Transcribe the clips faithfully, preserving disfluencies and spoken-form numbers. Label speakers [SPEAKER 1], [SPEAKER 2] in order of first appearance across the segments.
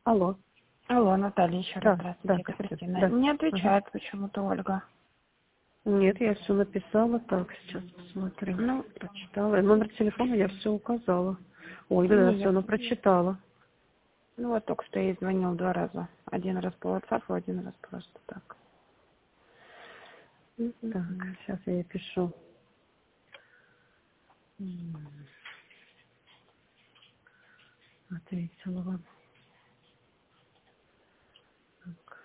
[SPEAKER 1] Алло.
[SPEAKER 2] Алло, Наталья, еще раз
[SPEAKER 1] Да,
[SPEAKER 2] здравствуйте,
[SPEAKER 1] да,
[SPEAKER 2] это Кристина.
[SPEAKER 1] да.
[SPEAKER 2] Не отвечает
[SPEAKER 1] Ага.
[SPEAKER 2] почему-то Ольга.
[SPEAKER 1] Нет, я все написала. Так, сейчас посмотрю.
[SPEAKER 2] Ну,
[SPEAKER 1] Прочитала. И номер телефона я все указала. Ольга, да, все,
[SPEAKER 2] нет.
[SPEAKER 1] она прочитала.
[SPEAKER 2] Ну вот только что ей звонил два раза. Один раз по WhatsApp, один раз просто так.
[SPEAKER 1] Так, сейчас я ей пишу. М, Ответила вам. Так.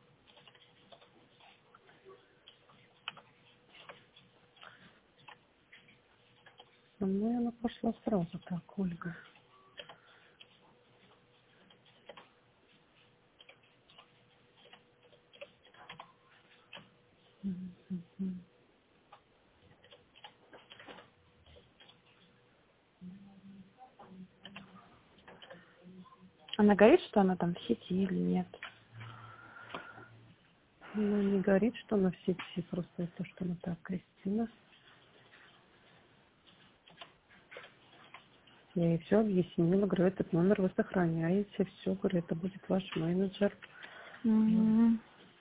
[SPEAKER 1] Со мной она пошла сразу так, Ольга. М, м, м.
[SPEAKER 2] Она говорит, что она там в сети или нет?
[SPEAKER 1] Ну, не говорит, что она в сети, просто то, что она так, Кристина. Я ей все объяснила, говорю, этот номер вы сохраняете, все, говорю, это будет ваш менеджер.
[SPEAKER 2] М.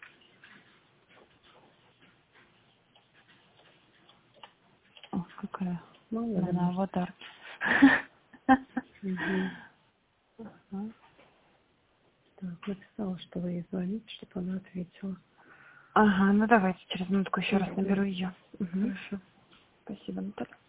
[SPEAKER 2] О, какая
[SPEAKER 1] Мало ли,
[SPEAKER 2] она
[SPEAKER 1] может.
[SPEAKER 2] аватар.
[SPEAKER 1] Мгм.
[SPEAKER 2] Ага.
[SPEAKER 1] Так, написала, что вы ей звоните, чтобы она ответила.
[SPEAKER 2] Ага, ну давайте через минутку еще раз
[SPEAKER 1] Мгм.
[SPEAKER 2] наберу ее. Угу.
[SPEAKER 1] Хорошо.
[SPEAKER 2] Спасибо, Наталья.